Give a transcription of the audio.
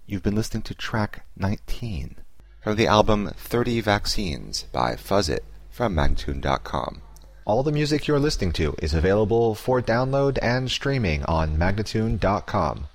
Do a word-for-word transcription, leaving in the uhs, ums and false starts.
You've been listening to track nineteen from the album thirty Vaccines by Fuzzit from Magnatune dot com. All the music you're listening to is available for download and streaming on Magnatune dot com.